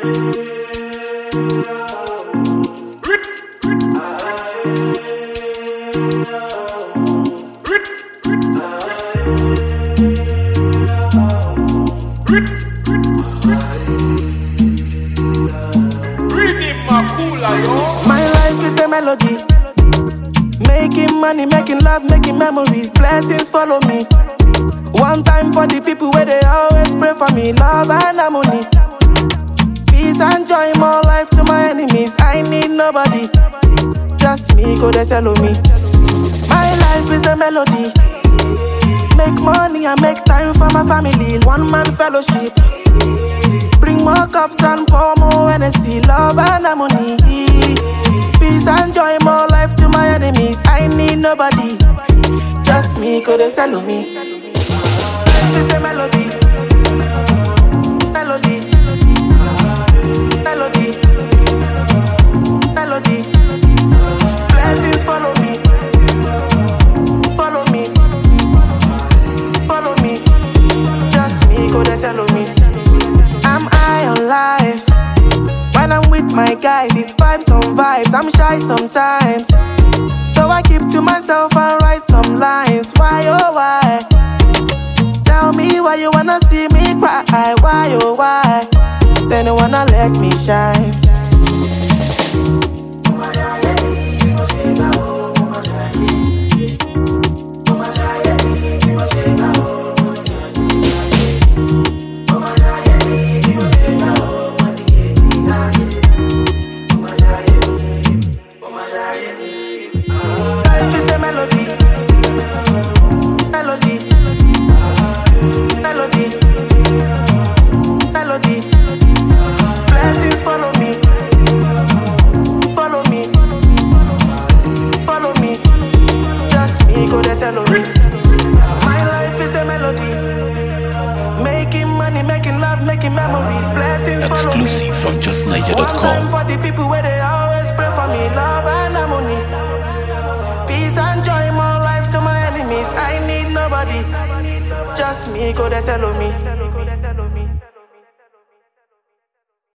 My life is a melody. Making money, making love, making memories. Blessings follow me. One time for the people where they always pray for me. Love and harmony. Peace and joy, more life to my enemies. I need nobody. Just me, go they tell me. My life is a melody. Make money and make time for my family. One man fellowship. Bring more cups and pour more energy. Love and harmony. Peace and joy, more life to my enemies. I need nobody. Just me, go they tell me. It's a melody. Melody. Melody. Melody. Blessings follow me. Follow me. Follow me. Just me, go they tell me. I'm high on life. When I'm with my guys, it's vibes on vibes. I'm shy sometimes, so I keep to myself and write some lines. Why oh why? Tell me why you wanna see me cry. Why oh why? Then you wanna let me shine. Life is a melody. Melody. Melody. Melody. Blessings follow me. Follow me. Follow me. Just me, go they tell me. My life is a melody. Making money, making love, making memories. Blessings follow me. Exclusive from One justniger.com. time for the people where they always pray for me. Love and harmony. Peace and joy, more life to my enemies. I need nobody. Just me, go they tell me.